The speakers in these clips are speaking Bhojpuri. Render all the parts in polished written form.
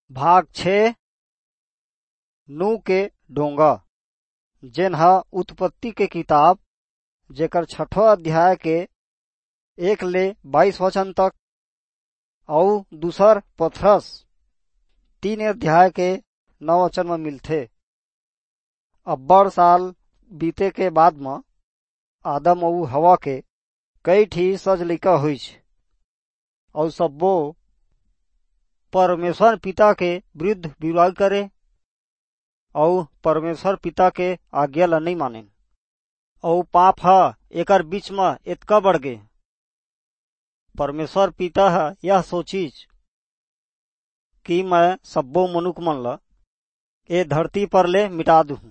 भाग 6 नूह के डोंगा जेन ह उत्पत्ति के किताब जेकर 6ठो अध्याय के 1 ले 22 वचन तक और दूसर पथरस 3 अध्याय के 9 वचन में मिलथे। अब्बड़ साल बीते के बाद में आदम और हवा के कई ठी सज लइका हुईछ और सब्बो परमेश्वर पिता के विरुद्ध विरोध करे और परमेश्वर पिता के आज्ञा ला नहीं माने और पाप ह एकर बीच में इतका बढ़ गे। परमेश्वर पिता ह यह सोचीच कि मैं सब्बो मनुख मन ला ए धरती पर ले मिटा दूँ।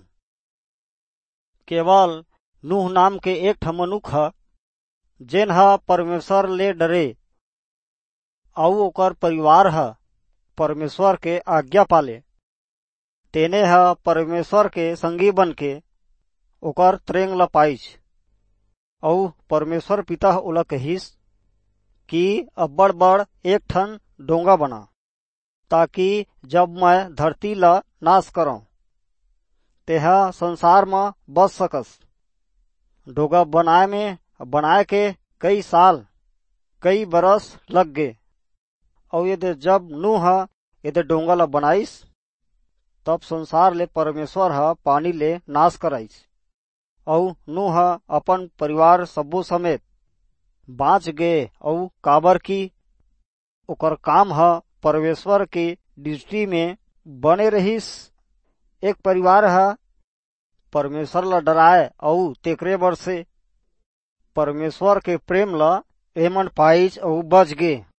केवल नूह नाम के एक ठ मनुख ह जेन ह परमेश्वर ले डरे और ओकर परिवार ह परमेश्वर के आज्ञा पाले। तेने ह परमेश्वर के संगी बन के ओकर त्रेंग ला पाइच और परमेश्वर पिता ओला कहिस कि अब्बड़ बड़ एक ठन डोंगा बना ताकि जब मैं धरती ला नाश करऊं तेहा संसार में बच सकस। डोंगा बनाए के कई साल कई बरस लग गए और यदि जब नूह यदि डोंगा ला बनाइस तब संसार ले परमेश्वर ह पानी ले नाश कराइस और नूह अपन परिवार सब्बो समेत बाँच गए और काबर की ओकर काम ह परमेश्वर की दृष्टि में बने रहिस। एक परिवार ह परमेश्वर ला डराए और तेकरे बर से परमेश्वर के प्रेम ला एमन पाइच और बच गे।